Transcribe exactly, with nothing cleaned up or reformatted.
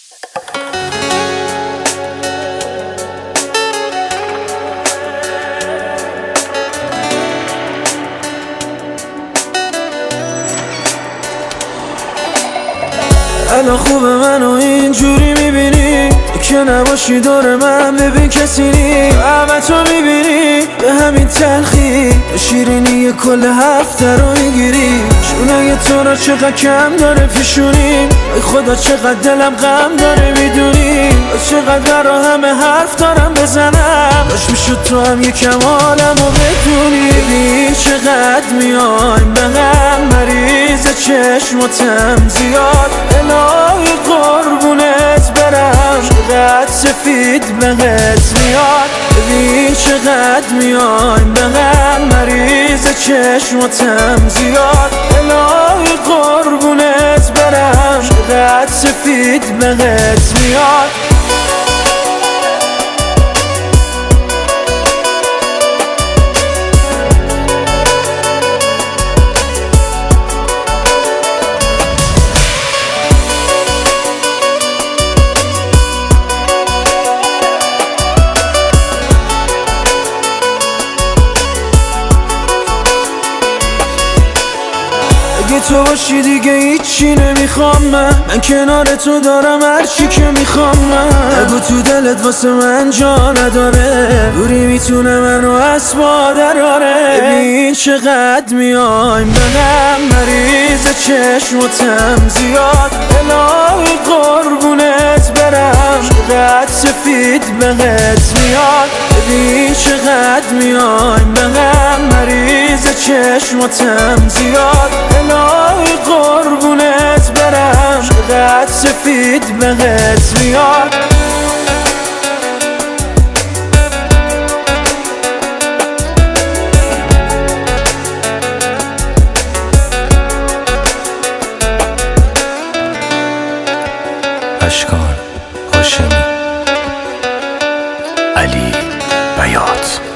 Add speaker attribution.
Speaker 1: الان خوبه منو اینجوری میبینی که نباشی دور من، ببین کسی نی همه تو میبینی به همین تلخی شیرینی کل هفته رو میگیری. شونه تو را چقدر کم داره پیشونی، ای خدا چقدر دلم غم داره میدونی، چقدر برا همه حرف دارم بزنم، باش میشد تو هم یکم حالمو بدونی. ببین چقدر میایم به هم مریض چشماتم زیاد، الهی قربونت برم چقدر سفید بهت میاد. ببین چقدر میایم به هم مریض چشماتم زیاد، الهی قربونت برم چقدر سفید بهت میاد. اگه تو باشی دیگه هیچی نمیخوام من، من کنار تو دارم هرچی که میخوام من. اگه تو دلت واسه من جا نداره، دوری میتونه منو از پا دراره. ببین چقدر میایم به هم مریض چشماتم زیاد، الهی قربونت برم چقدر سفید بهت میاد. ببین چقدر میایم به هم مریض چشماتم زیاد، الهی قربونت برم چقدر سفید بهت میاد.
Speaker 2: اشکان هاشمی، علی بیات.